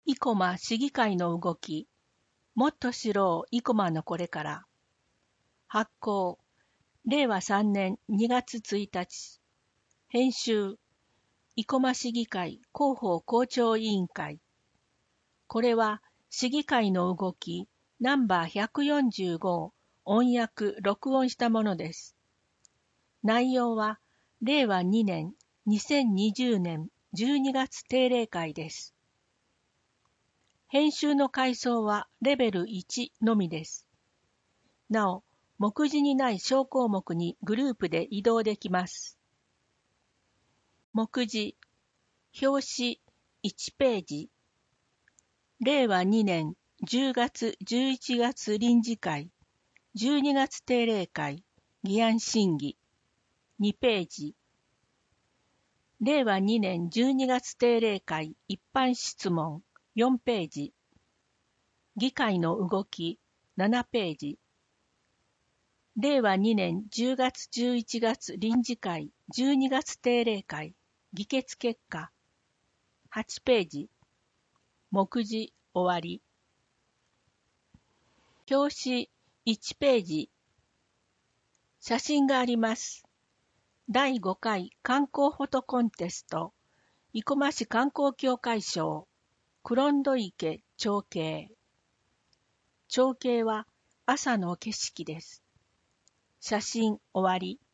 生駒市議会の動き、もっと知ろう生駒のこれから。発行、令和3年2月1日。編集、生駒市議会広報校長委員会。これは市議会の動きナンバー145を音訳・録音したものです。内容は令和2年2020年12月定例会です。編集の階層はレベル1のみです。なお、目次にない小項目にグループで移動できます。目次、表紙1ページ。令和2年10月11月臨時会、12月定例会、議案審議。2ページ。令和2年12月定例会一般質問4ページ。議会の動き7ページ。令和2年10月11月臨時会12月定例会議決結果8ページ。目次終わり。表紙1ページ。写真があります。第5回観光フォトコンテスト生駒市観光協会賞黒んど池長景。長景は朝の景色です。写真終わり。